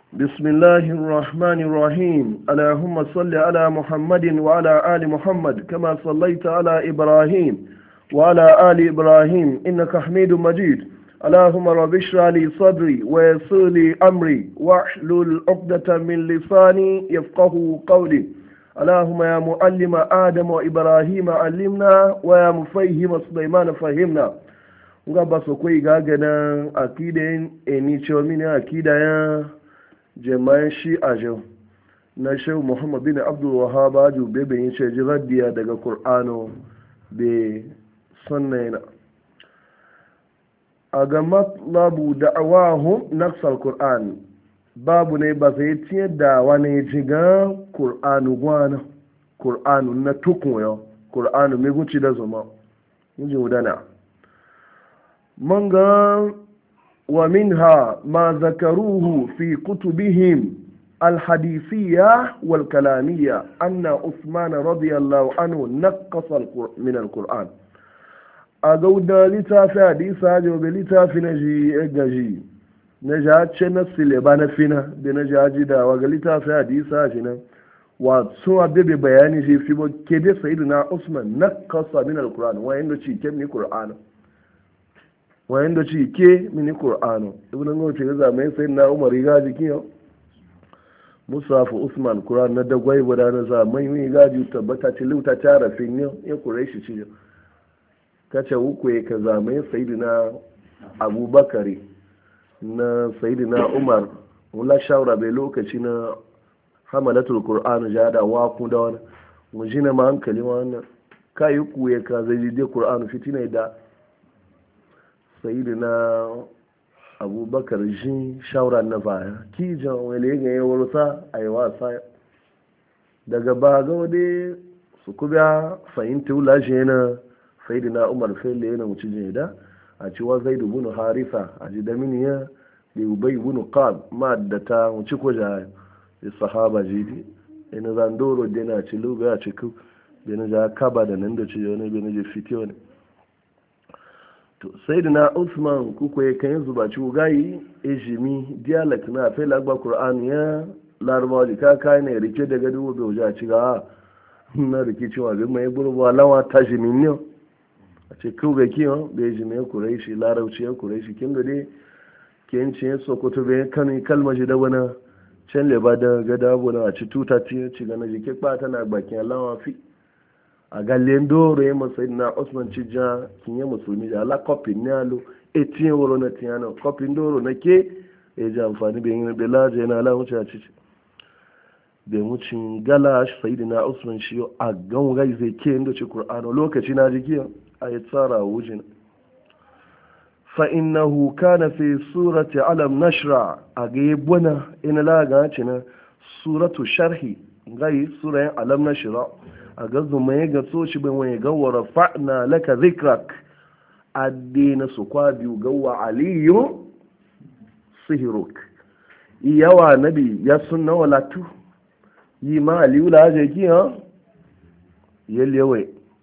بسم الله الرحمن الرحيم اللهم صل على محمد وعلى آل محمد كما صليت على إبراهيم وعلى آل إبراهيم إنك حميد مجيد اللهم رب اشرح لي صدري ويسر لي أمري واحلل عقدة من لساني يفقه قولي اللهم يا معلم آدم وإبراهيم علمنا ويا مفهم سليمان فهمنا nga ba so koi ga ganan akiden eni chomini akida ya jama'in shi ajo na shehu muhammad bin abdul wahhab aju bebe yin ce jiradiya daga qur'ano be sunna a ga matlabu da'awahum naqsal qur'an babu ne ba sai tiye da wani jiga qur'anu gwana qur'anu na tukun yo qur'anu me guci da zuma mun ji udana manga ومنها ما ذكروه في كتبهم الحديثية والكلامية أن عثمان رضي الله عنه نقص من القرآن أقول لتافي حديثة جوب لتافي نجي إجاجي نجاة شنس لبانا فينا بنجاة جدا وقال لتافي حديثة جنا وسوى بيبي بياني جي في كده سيدنا عثمان نقص من القرآن وإنه شيء كم من القرآن wayan da ci ke mini ƙur'anu ibn ngau ce ga mai sai na umar gaji kiyo musafu usman ƙur'an na dagwai guda na za mai mi gaji tabbata ci luta ta rafin ne ya kureshi ci kace uku ya kaza mai sayyidina abubakari na sayyidina umar wala shawara bai lokaci na hamalatul ƙur'an jada wa ku da wani mu jina ma hankali wannan kai ku ya ka zai je ƙur'an fitina da sayidina abubakar shi shawara na baya kijan wale ga yi warsa a yi wasa daga ba ga wade su kubiya fahimta wula shi yana sayidina umar fele yana wuce jini da a cewa zai dubunu harisa a ji damini ya da ubai bunu qab ma da ta wuce ko ja ya sahaba jidi yana zandoro da yana ci lube a cikin da na ja kaba da nan da ci wani da na je fitiyo ne to sai da na usman kuku ya kan zuba ci gayi ejimi dialect na fe lagba qur'an ya larabawa da ka kai ne rike daga dubu bai wuce ci ga na rike cewa bai mai burbu lawa ta jimi ne a ce ku ga kiyo bai jimi kuraishi larauci ya kuraishi kin da dai kin ce sokoto bai kan kalma ji da wani can le ba da gada bona a ci tuta ci ga na jike ba tana bakin lawa fi a galen doro ya matsayi na osman cija kinye musulmi da ala kofin ne alo etiye wuro na tiyana kofin doro na ke ya ji amfani da yin belaje na ala wuce a cici da wucin gala shi sayi na osman shi a gan gai zai ke inda ci kur'ano lokaci na jikiya a yi tsara wujin fa'innahu kana fi surati alam nashra a ga yi buna ina laga ci na suratu sharhi gai surayen alam nashra a ga zuma ya ga soci bai wani gawara fa'na laka zikrak addina su kwa biyu gawa aliyu sihiruk yawa nabi ya sunna walatu yi ma aliyu la aje ki ha yelewe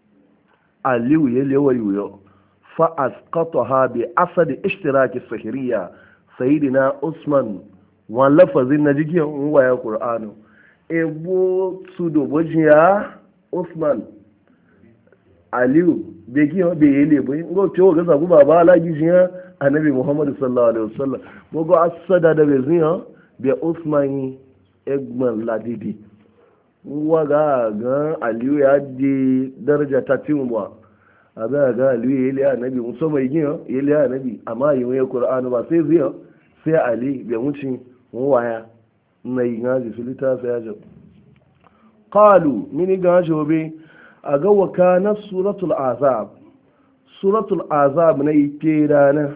aliyu yelewe yuyo fa asqataha bi asad ishtiraki sihiriya sayyidina usman wa lafazin najiki wa ya qur'anu ebo sudo bojiya Usman Aliyu bai kiyo bai yi lebo ngo tewo ga sabu baba alaji jiya annabi Muhammad sallallahu alaihi wasallam go asada da bai zinya bai Usman egman ladidi wa ga Aliyu ya di daraja ta timwa aga ga Aliyu yele annabi muso mai giyo yele annabi amma yi Qur'ani ba sai ziya sai Ali bai muci waya nai ngaji filita sai ya قالوا من جاجوبي أجوا كانت سورة العذاب سورة العذاب نيتيرانا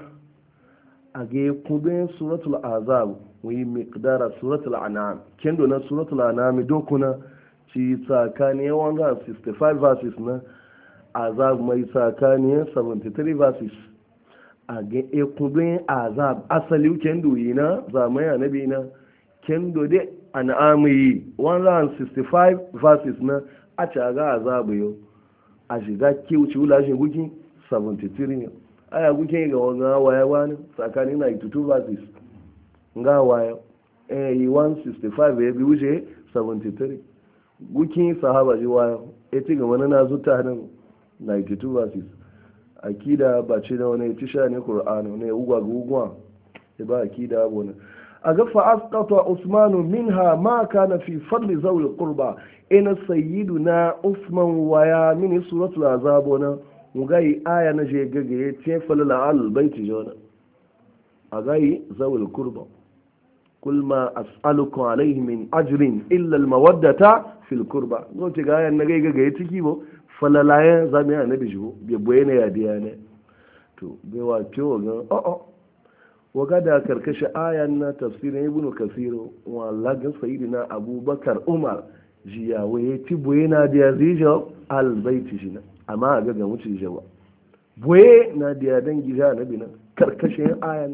أجي قبين سورة العذاب وهي مقدار سورة الأنعام كندونا سورة الأنعام دوكنا في ساكانية وانغا 65 verses نا عذاب ما يساكانية 73 verses أجي قبين عذاب أصلي كندو ينا زامي نبينا كندو دي an amayi 165 verses na a caga a zabayo a shiga kiwuci wulashin guki 73 ne aya guki ga wani waya wani tsakanin na 82 verses nga waya yi 165 ya bi wuce 73 gukin sahaba ji wayo eti ga wani na zuta nan 92 verses akida ba ce da wani tisha ne qur'ani ne ugwa gugwa e ba akida bona aga fa asqata usman minha ma kana fi fadli zawil qurba ina sayyiduna usman waya min suratul azab ona mugai aya na je gagaye ce falala al baiti jona agai zawil qurba kul ma as'alukum alayhi min ajrin illa al mawaddata fil qurba no ce ga aya na gagaye tiki bo falalaye zami annabi jo be boyene ya diya ne to be wa ciwo ga waga da karkashi ayan na tafsirin ibn kasir wa lagin sayyidina abubakar umar jiyawa ya ti boye na da zijo albaiti shi na amma ga wuce jawa boye na da dan gida na bina karkashin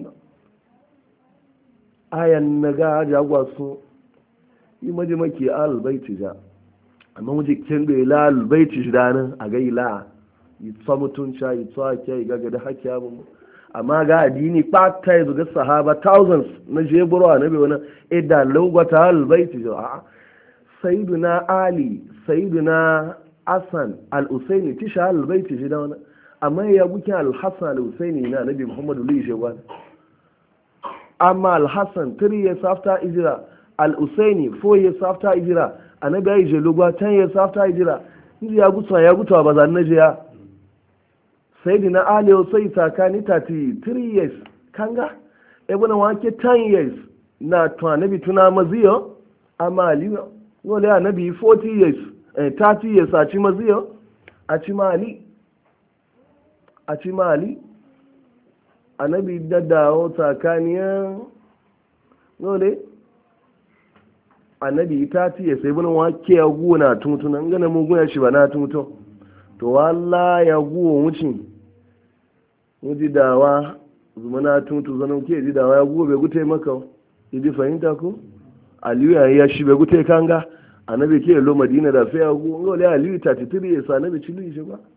ayan na ga jagwa su yi maji maki albaiti ja amma muje kin da ila albaiti shi da nan a ga ila yi tsamutunca yi tsake ga da hakiya mu amma ga addini ɓata ya zuga sahaba thousands na jeburu a nabi wani idan lugwata albaiti jo a sayiduna ali sayiduna asan al-usaini tisha albaiti ji da wani amma ya buki al-hassan al-usaini na nabi muhammadu lishe wani amma al-hassan 3 years after hijira al-usaini 4 years after hijira a nabi ya yi je lugwa 10 years after hijira ya gutuwa ba zan na je ya sai dina aliyu sai tsakani 33 years kanga ebe na wake 10 years na tuwanabi tuna maziyo amma aliyu wale anabi 40 years 30 years a ci maziyo a ci mali anabi daddawo tsakaniya wale anabi 30 years ebe na wake ya guna tuntunan gana mugun ya shi ba na tuntun to wala ya guwa wucin ji dawa zumana tuntu zanen ke ji dawa ya guwa bai gute maka ji fahimta ko aliyu ya shi bai gute kanga annabi ke lo madina da sai ya guwa ngole aliyu 33 ya sa annabi cilu shi ba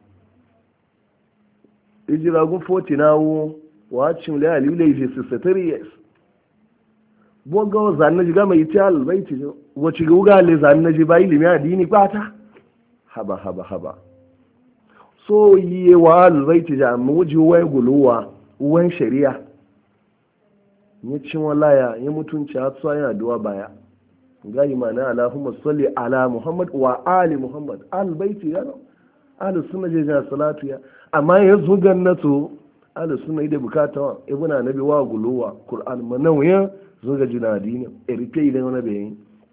ijira gun 40 nawo wacin le aliyu le 63 years boga zanna ji gama ita albaiti wace ga le zanna ji ba ilimi addini kwata haba so yi wa albaiti ja muji wai guluwa uwan shari'a ya cin walaya ya mutunci a tsayin addu'a baya ga imana Allahumma salli ala Muhammad wa ali Muhammad albaiti ya ahlus sunna je ja salatu ya amma ya zo gannato ahlus sunna ida bukata ibn nabi wa guluwa qur'an manawiya zo ga jinadi ne erike idan wani bayin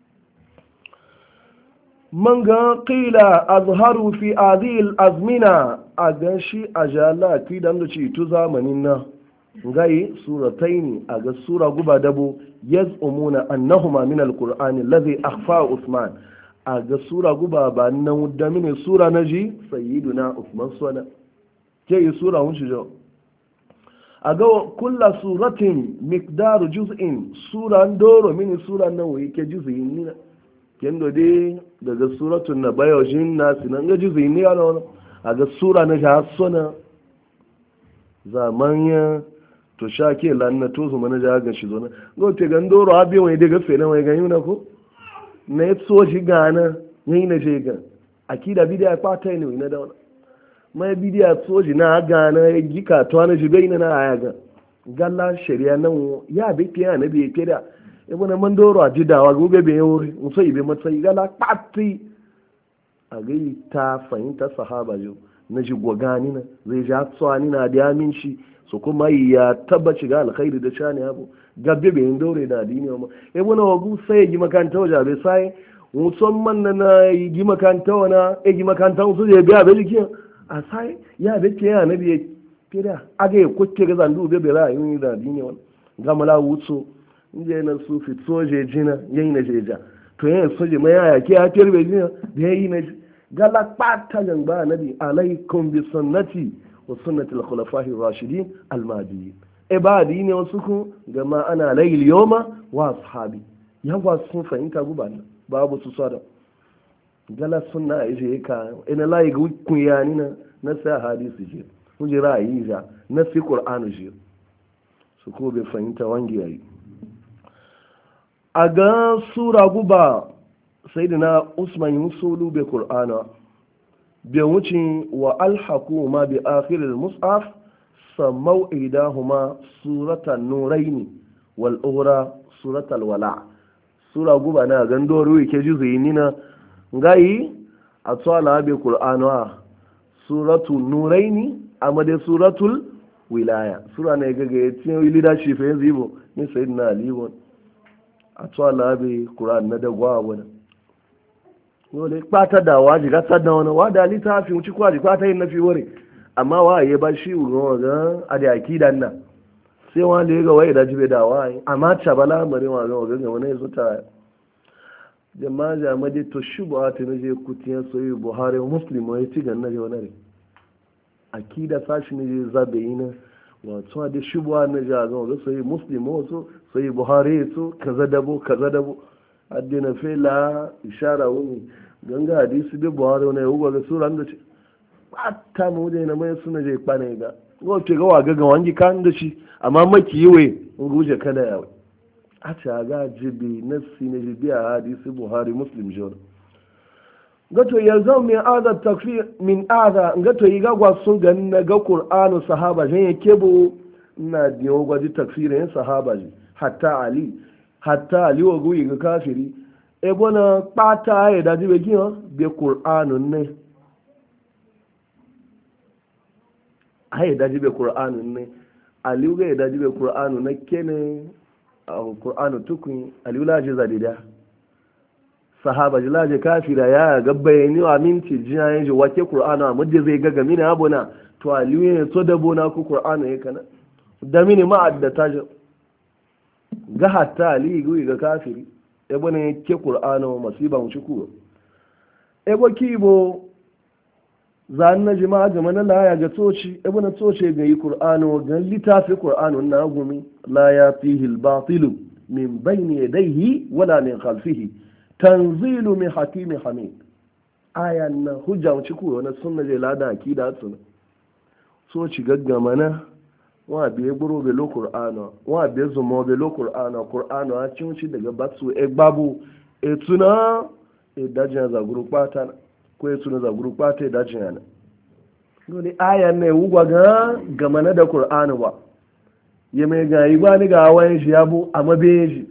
man ga qila azharu fi adhil azmina a ganshi a jala ki dan da ci tu zamanin na gai surataini a ga sura guba dabo yaz'umuna annahuma min alqur'ani alladhi akhfa usman a ga sura guba ba nan da mini sura naji sayyiduna usman sona ke yi sura mun shi jo a ga kullu suratin miqdaru juz'in sura ndoro mini sura nan wai ke juz'in ni kendo dai daga suratun na bayojin na sinan ga juzi ne yana a ga sura na ja sona zaman ya to sha ke lanna to su mana ja ga shi zona go te ga ndoro abi wani daga fena wai ga yuna ko na so shi gana yayi na je ga akida bidiya kwata ne ina da wannan mai bidiya so shi na gana ya gika to na shi bai na aya ga galla shari'a nan ya bi kiya na bi kida ibn mandoro a jidawa gobe bai yori musai bai matsayi gala pati a gai ta fahimta sahaba yau na ji gwagani na zai ja tsani na da aminci su kuma ya tabbaci ga alkhairi da shani abu gabbe bai yin dore da addini ma ibn wagu sai ya gi makanta waje bai sai musamman na yi gi makanta wana e gi makanta su je biya bai jikin a sai ya bai ke ya nabi ya kira aga ya kukke ga zandu bai bai ra'ayin da addini wani gamala wutso inje na su fit soje jina yayi na jeja to yayin soje mai yaya ke ya terbe jina da yayi na gala pata jamba nabi alaikum bi sunnati wa sunnati al-khulafa'i ar-rashidin al-mahdiyyin e ba dini wasu ku gama ana layl yawma wa ashabi yawa sun fahimta guba babu su sada gala sunna aje ka ina layi ga kun yani na sai hadisi je mun ji ra'ayi ja na sai qur'anu je su ko bai fahimta wangi yayi a ga sura guba sai da na usman yi musulu bai kur'ana bai wuce wa alhaku ma bi akhirin mus'af samau idahuma suratan nuraini wal ura suratal wala sura guba na gandoro yake ji zuyi na gayi a tsala bai kur'ana suratul nuraini amma dai suratul wilaya sura ne gaga ya tiyo leadership yanzu ibo ni sayyidina ali won a tsala bai kur'an na dagwa wani dole kpata da waji ga sadda wani wada littafi wuci kwaji kwata yin nafi wore amma wa ya ba shi ugon ga adi akidan nan sai wani ga wai da jibe da wai amma ta bala mare wa ga wani yazo ta jama'a jama'a dai to shuba ta ne je kutiyan soyi buhari muslim wai ci ganna je wani akida sashi ne je zabe ina wato da shuba na ja ga soyi muslim wato soyi buhari to kaza dabo addina fela ishara wuni ganga hadisi bi buhari wani yau ga sura da ce ta mu da na mai suna je kwane ga go ke ga waga ga wangi kan da shi amma maki yiwe nguje kada yawe a ta ga jibi nafsi ne jibi a hadisi buhari muslim jor gato yanzu min aza takfir min aza gato yi gagwa sun ga na ga qur'anu sahaba jan yake bo na diyo gwaji takfirin sahaba ji hatta ali wa guyi ga kafiri e bona pata ya da jibe giyo be qur'anun ne ai da jibe qur'anun ne ali ga da jibe qur'anun ne kene qur'anu tukun ali la je zadida sahaba ji la je kafira ya ga bayani wa minti jiya yaji wake qur'anu amma je zai ga gami na abona to ali ne so da bona ku qur'anu ya kana da mini ma'addata ga hatta ali ga kafiri ebo ne ke qur'ano masiba mu ciku ebo kibo zan na jama'a ga mana la ya ga toci ebo na toce ga yi qur'ano ga litafi qur'ano na gumi la ya fihi al-batil min bayni yadayhi wala min khalfihi tanzilu min hakimin hamid ayan na hujja mu ciku na sunna je lada akida sunna so ci gaggama na wa biye gburu be lo qur'ana wa biye zumo be lo qur'ana a cin ci daga batsu e gbabu e tuna e dajin za guru pata ko e tuna za guru pata e dajin yana dole aya ne wugwa ga gamana da qur'ana ba ya mai ga yi bani ga wayan shi yabo amma be shi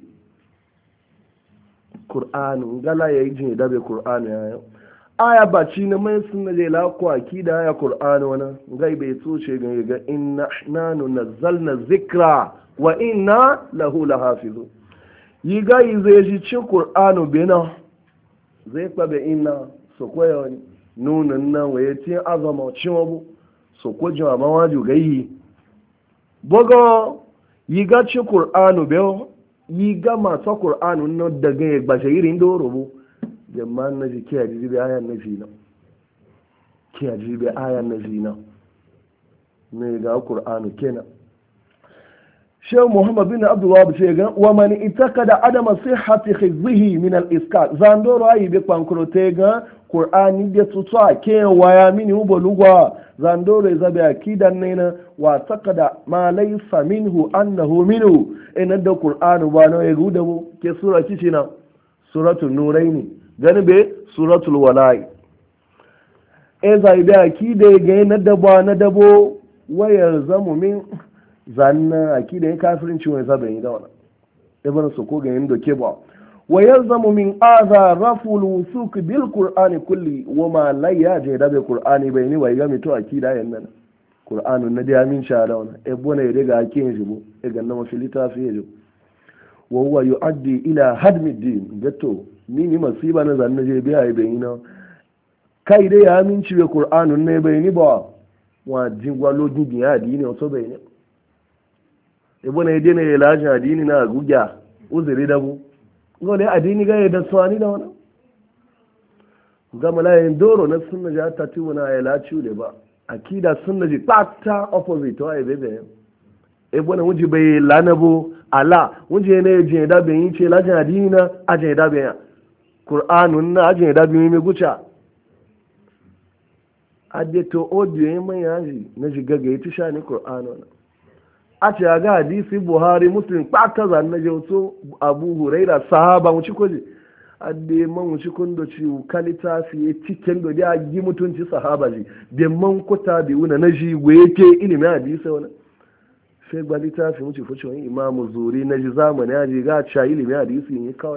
qur'anu gala yayi jin da be qur'ana ya aya ba ci na mai sun je la ko akida ya qur'ani wana gai bai tsoce ga inna nahnu nazzalna zikra wa inna lahu lahafizu yi gai zai ji ci qur'anu bena zai kwa be inna so koyo nunan nan waye tin azama ciwo so ko jama ma waju gai bogo yi ga ci qur'anu be yi ga ma ta qur'anu no daga ya gba shayirin do rubu jama'an na ji kiya jibe ayan na zina kiya jibe ayan na zina ne ga qur'anu kenan shehu muhammad bin abdul wahab ce ga wa man itakada adama sihhati khizhi min al iskal zandoro ayi be kwankrote ga qur'ani de tutwa ke waya mini ubolugwa zandoro zabe akidan nena wa takada ma laysa minhu annahu minhu ina da qur'anu ba no ya guda mu ke sura kici na suratul nuraini gani be suratul wala'i e zai da akide ga na dabo wayar zamu min zanna akide ya kafirinci wani zaben yi da wannan ibn su ko ga yin doke ba wa yalzamu min adha raful wusuk bil qur'ani kulli wa ma la yaje da be qur'ani bai ni wai ga mito akida yan nan qur'anun na da min sha da wannan e bona ya daga ake yin jibo e ga na mafilita fi yajo wa huwa yuaddi ila hadmi din gato ni masiba na zanna je biya bai yi na kai dai ya min ciwe qur'anun ne bai ni ba wa jingwalo gidi ya dini o so bai ni ebo na yede na yelajin adini na gugya uzuri da bu ngole adini ga yeda swani da wana gama la yin doro na sunna ja ta ti wana yelachu le ba akida sunna ji pata opposite wa bebe ebo na wuji bai lanabu ala wuji ne je da ben yi ce lajin adini na ajin da ben qur'anun na ajin da ben mi gucha adeto audio yin man yaji na jiga ga yi tisha ni qur'anun a ce ga hadisi buhari muslim kwata zan na jauto abu huraira sahaba mu ci koje adde man mu ci kundo ci kalita fi cikin do da gi mutunci sahaba ji be man kuta bi una na ji yake ilimin hadisi wala sai ba litafi mu ci fuci wani imamu zuri na ji zamani ya ji ga cha ilimin hadisi ne kawai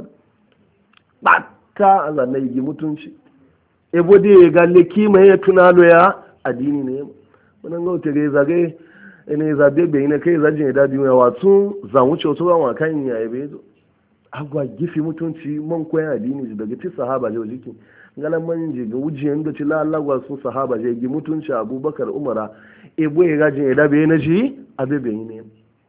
ta zan na gi mutunci ebo de ga leki mai tunalo ya addini ne wannan ga ta ga zage ene zabe be ina kai zajin da biyu ya watu zan wuce wato ban wakan ya yabe zo agwa gifi mutunci man koyan addini daga ci sahaba je jikin ngalan man je ga wujiyan da ci lalagwa su sahaba je gi mutunci abubakar umara ebo ya gajin da be na ji abe be ne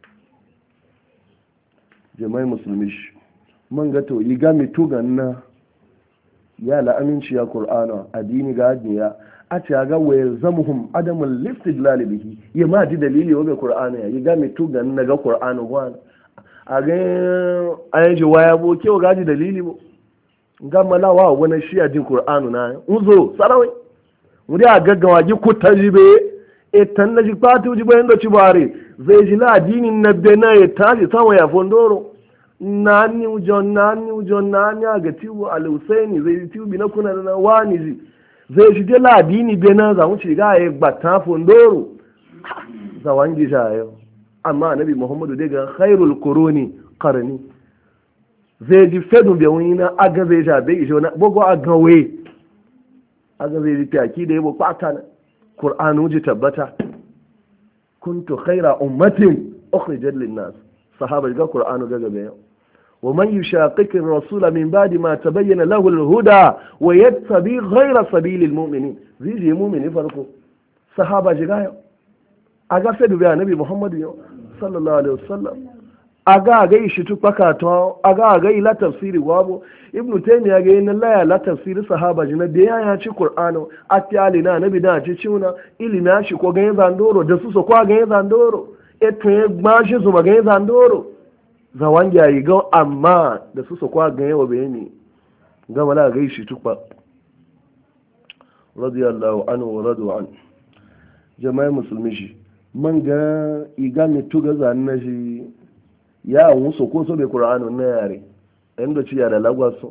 jama'i musulmi man ga to yi ga mitu ganna ya la aminci ya qur'ana addini ga ya a ce ga wayar zamuhum adamul listidlal bihi ya ma ji dalili wa qur'ana ya ga mitu gan na ga qur'ana wa a ga ayi waya bo ke ga ji dalili bo ga malawa wani shi a jin qur'anu na uzo sarawai muri a gaggawa ji ku tajibe e tan na ji patu ji bayan da ci bare zai ji la dinin na bena ya taji sama ya fondoro nani ujon nani ga tiwo al-husaini zai tiwo bi na kuna na wani ji zai shi dai ladini bai nan za mu ci ga ya gbata fondoro za wangi jayo amma annabi muhammadu dai ga khairul quruni qarni zai ji fedu bai wani na aga zai ja bai ijo na bogo aga we aga zai ji taki da yabo kwata na qur'anu ji tabbata kuntu khaira ummatin ukhrijat lin nas sahaba ga qur'anu ga gabe ومن يشاقق الرسول من بعد ما تبين له الهدى ويتبع غير سبيل المؤمنين زي مؤمن فرقو صحابه جايو aga fedu bi annabi muhammad sallallahu alaihi wasallam aga ga shi tukaka to aga ga ila tafsiri wabo ibnu taymiya ga yin la la tafsiri sahaba jina da ya ci qur'ano atiyali na annabi da ci ciuna ilimi shi ko ga zandoro da su so ko ga zandoro eto gba shi su ga zandoro zawan yayi ga amma da su kwa ga yawa bayani ga mala ga shi tukwa radiyallahu anhu wa radu an jama'a musulmi shi man ga iga mi tuga zan na shi ya wuso ko so be qur'anu na yare inda ci ya da lagwaso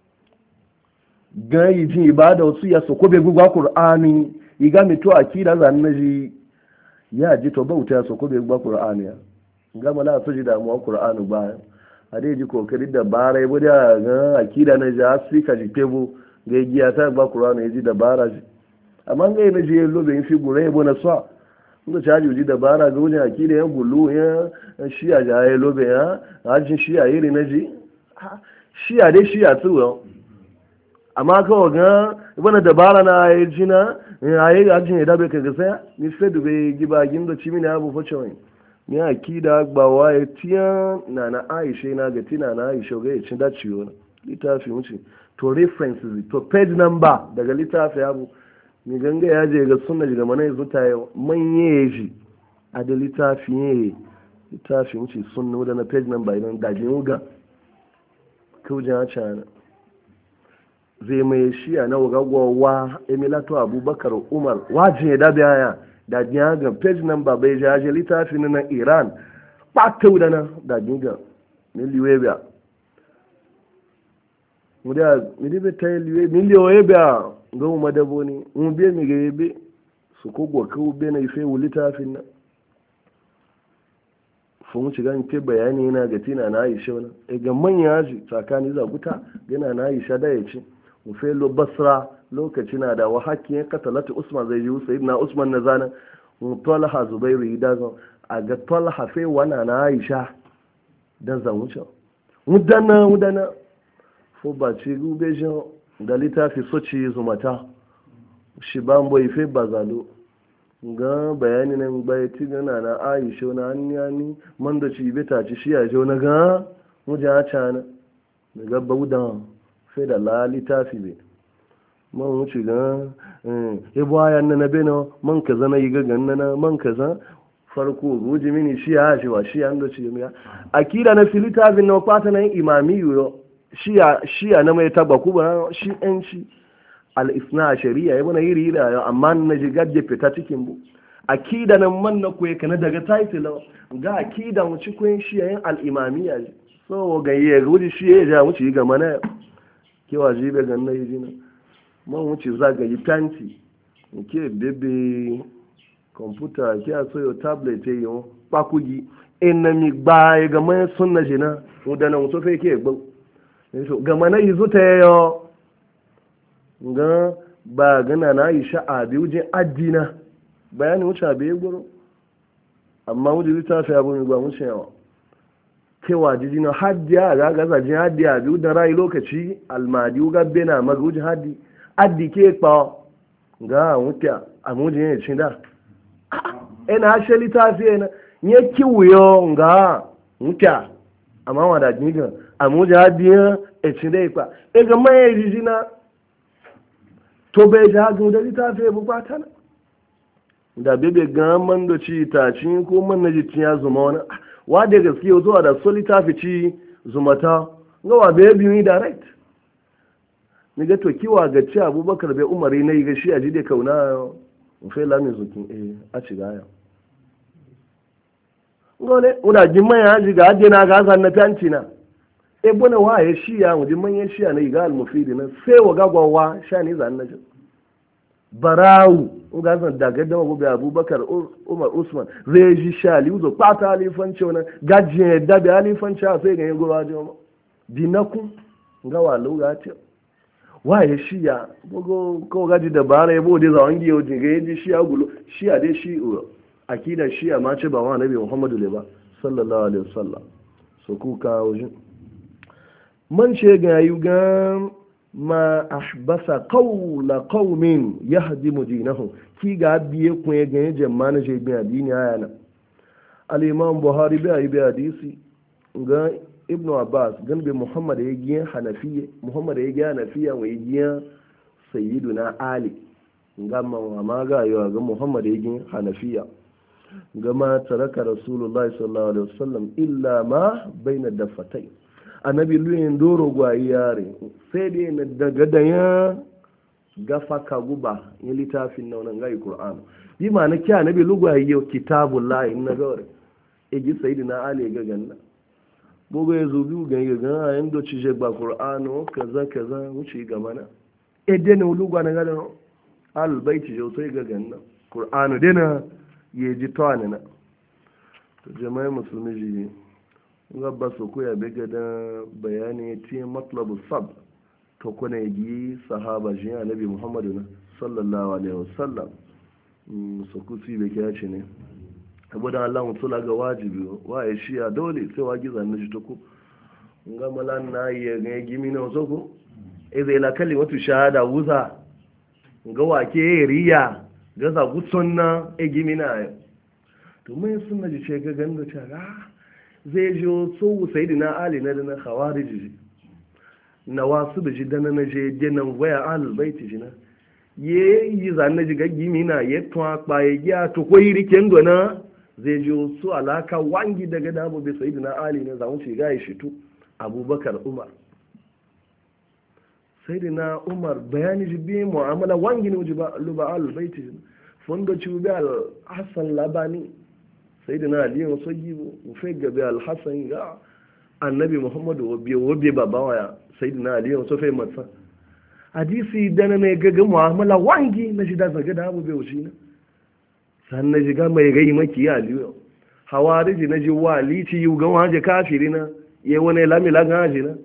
ga yi jin ibada su ya so ko be gugwa qur'ani iga mi to akida zan na shi ya ji to bauta ya so ko be gugwa qur'ani ya gama la su ji damuwa qur'anu ba a dai ji kokari da bara ibo da ga akida na ja afrika ji tebo ga giya ta ba qur'anu ji da bara ji amma ga ina ji lobe in fi gure ibo na so inda ta ji da bara ga wani akida ya bulu ya shiya ja ya lobe ya ajin shiya iri na ji shiya dai shiya tuwo amma kawai ga ibana dabara na ya ji na ya ajin ya dabe ka ga sai ni sai dube giba gindo cimini abu fa chawai ni akida gbawa ya tiya na aisha na ga tina na aisha ga ya ci dacewa na littafi wuce to references to page number daga littafi abu ni ganga ya je ga sunna daga mana yanzu ta yau manye ya ji a da littafi wuce sunna da na page number idan da je wuga kujin a cana zai mai shi a na wagagwawa emilato abubakar umar wajin ya dabe haya da ga page number bai jaje littafi na iran ɓata wudana da ga miliyoyi miliyoyi ta yi miliyoyi biya ga mu madabo ne mu biya mi ga yabe su kogwa kawo biya na ife wu littafin na fun ci gan ke bayani yana ga tina na aisha wani ga manya ji tsakani zaguta yana na aisha da ya ce mu fe lo basra lokaci na da wahaki ya katalata usman zai ji sayid na usman na zana talha zubairu yi dazan a ga talha fe wana na aisha dan zan wuce mudana fo ba ci gube jan da littafi soci zumata shi ban boy fe bazalo ga bayani nan bai ti gana na aisha na hanyani man da ci beta ci shi ya na ga muja cana daga baudan fe da la littafi be man wuce ga ibo ayan na beno man kaza na yiga ganna na man kaza farko goji mini shi ya shi wa shi an da ci miya akida na filita bin na kwata na imami yo shi ya na mai taba ku ba shi an shi al-isna shari'a ya bana yiri da amma na ji gadje fita cikin bu akida nan man na kuwa kana daga title ga akida mu ci kun shi yayin al-imamiyya so ga ye guji shi ya ja mu ci ga mana ke wajibe ga nan yi na man mu ci zaga yi tanti ke bebe computer ke so yo tablet yo pakugi enami gba ga man sunna jina udana mu so fe ke gbo so ga mana yi zuta yo ga ba gana na Aisha abi ujin addina bayani wuce abu ya guru amma wuce littafi abu mai gwamun yawa kewa jiji na haddiya ga gazajin haddiya biyu da rayu lokaci almadi gabbe na magujin haddi ke kpa ga wuta a mujin ya cin da ina ashe littafi yana ya kiwuyo ga wuta amma wada jigan a mujin haddi ya cin da ya kpa ga mai jiji na to bai ji hajji da littafi ya bukata na da bebe gan man da ci ta ci ko man na jitin ya zuma wani wa da gaske zuwa da solita fi ci zumata ga wa bai biyu direct ni ga to kiwa ga ci abubakar bai umari na yi ga shi a ji da kauna mu fai lamin zukin a ci gaya ngole una jimma ya ji ga adena ga san na tanci na e bona wa ya shi ya mu jimman ya shi na ga al-mufidi na sai wa gagwawa sha ni zan na ji barawu ga zan daga dama gobe abubakar umar usman zai ji sha liuzo kwata alifanci wani gajin yadda da alifanci a sai ganyen gura ji wani dinakun ga walau ya ce waye shiya bugu kawo gaji da bara ya bude zawon giyo ga yaji shiya gulo shiya dai shi akida shiya ma ce ba wa nabi muhammadu le ba sallallahu alaihi wasallam so ku kawo jin man ce ga yi ga ma ahbasa qawla qaumin yahdimu dinahum ki ga biye kun ya ganye jama'a je bi adini ayana al-imam buhari bi hadisi ga ibnu abbas gan bi muhammad ya giya hanafiya muhammad ya giya hanafiya wa giya sayyiduna ali ngama ma ga yo ga muhammad ya giya hanafiya gama taraka rasulullahi sallallahu alaihi wasallam illa ma baina dafatai annabi luyin doro gwayi yare sai dai na daga da ya gafa ka guba ya littafin na wannan gai qur'an bi ma na kya annabi lugwayi yau kitabullahi na gaure egi sayyidina ali ga ganna bogo ya zubi ga ga yan do ci je ba qur'ano kaza kaza wuce ga mana edene lugwa na ga al baiti jo sai ga ganna qur'ano dena yeji tawani na to jama'a musulmi ji gaba su koya bega da bayani ti matlabu sab to kuna yi sahaba shi annabi muhammadu na sallallahu alaihi wasallam su kusi be kya ce ne saboda Allah mutula ga wajibi wa ya shi a dole sai wa gizan na shi to ku nga malan na yi ga gimi na so ku zai la kalimatu shahada wuza nga wake riya ga za gutson na gimi na to mai sunna ji ce ga gando ta zai ji so sayyidina ali na da na khawariji na wasu da jidana na je denan waya ahlul baiti jina ye yi zan na jiga gimi na ye to akpa ye ya to ko yiri kendo na zai ji so alaka wangi daga dabo be sayyidina ali na zamu ci ga shi to abubakar umar sayyidina umar bayani jibi mu'amala wangi ne ujiba luba ahlul baiti fondo ci bi al hasan labani sayyidina ali ne so gibo mu fe gabe al hasan ga annabi muhammadu wabe babawa ya sayyidina ali ne so fe matsa hadisi dana ne gaga mu'amala wangi na shi da zaga da abu bai wuce na san na shiga mai gai maki ya aliyu hawariji na ji wali ci yi ga waje kafiri na ya wani lamila ga haji na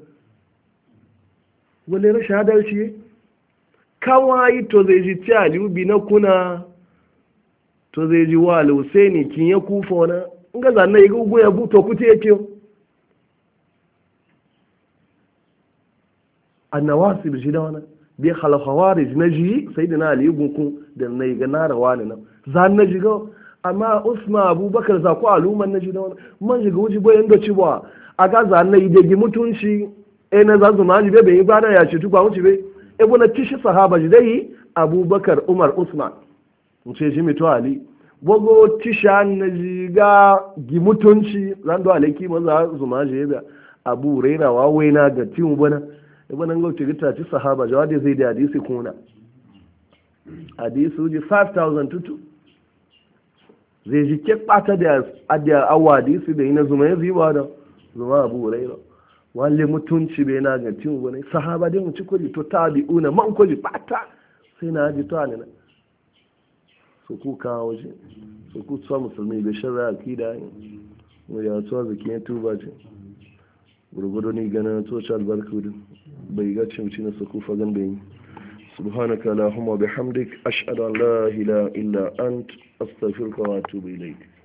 wani rashin adalci kawai to zai ji ci aliyu bi na kuna to zai ji wa al-husaini kin ya kufa wani in ga zanna ya gugu ya buto kuce yake annawasi bi shi da wani bi khalkhawarij naji sayyidina ali gunku da nayi ga narawa ne nan zan naji ga amma usman abubakar za ku aluman naji da wani man shiga wuji boyen da ciwa aga zan nayi da gi mutunci na za su ma ji be ibada ya ci tukwa wuci be e bona tishi sahaba ji dai abubakar umar usman mu ce shi mito ali bogo tisha naji ga gi mutunci zan do alaki ma za su ma ji be abu raina wa waina ga timu bana ibn an gauce gita ci sahaba jawadi zai da hadisi kuna hadisi uji 5000 tutu zai ji ke kpata da adiya awadi su da ina zuma ya ziba da zuma abu huraira wale mutunci bai na ga tin wani sahaba dai mu ci kuli to tabi'una man kuli kpata sai na ji to ne su ku kawo waje su ku tsawa musulmi da sharra akida mu ya tsawa zakiyan tuba ce gurgudu ni gana tsoci albarkudu bai ga cimci na su kufa gan bai subhanaka allahumma bihamdik ashhadu an la ilaha illa ant astaghfiruka wa atubu ilayk